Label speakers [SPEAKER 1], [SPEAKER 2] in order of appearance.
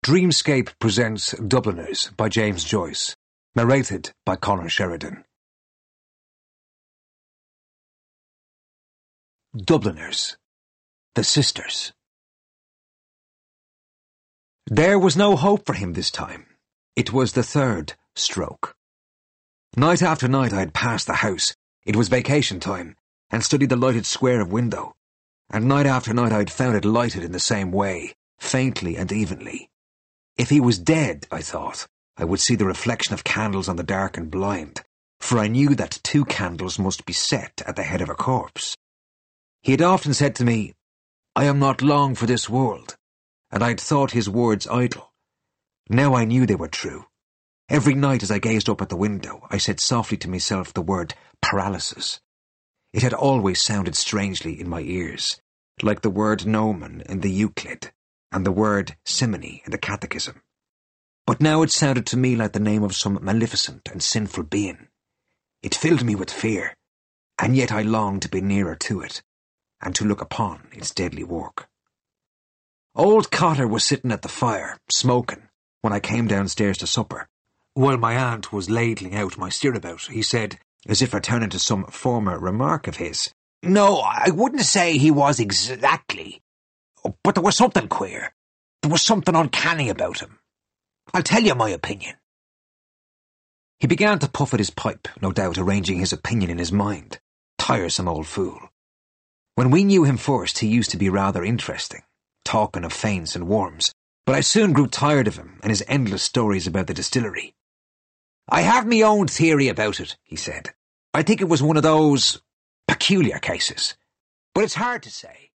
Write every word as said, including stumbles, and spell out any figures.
[SPEAKER 1] Dreamscape presents Dubliners by James Joyce, narrated by Colin Sheridan. Dubliners, the sisters. There was no hope for him this time. It was the third stroke. Night after night I had passed the house, it was vacation time, and studied the lighted square of window, and night after night I had found it lighted in the same way, faintly and evenly. If he was dead, I thought, I would see the reflection of candles on the darkened blind, for I knew that two candles must be set at the head of a corpse. He had often said to me, "I am not long for this world," and I had thought his words idle. Now I knew they were true. Every night as I gazed up at the window, I said softly to myself the word paralysis. It had always sounded strangely in my ears, like the word gnomon in the Euclid, and the word simony in the Catechism. But now it sounded to me like the name of some maleficent and sinful being. It filled me with fear, and yet I longed to be nearer to it, and to look upon its deadly work. Old Cotter was sitting at the fire, smoking, when I came downstairs to supper. While my aunt was ladling out my stirabout, he said, as if returning to some former remark of his, "No, I wouldn't say he was exactly, but there was something queer. There was something uncanny about him. I'll tell you my opinion." He began to puff at his pipe, no doubt arranging his opinion in his mind. Tiresome old fool. When we knew him first, he used to be rather interesting, talking of faints and worms, but I soon grew tired of him and his endless stories about the distillery. "I have my own theory about it," he said. "I think it was one of those peculiar cases, but it's hard to say.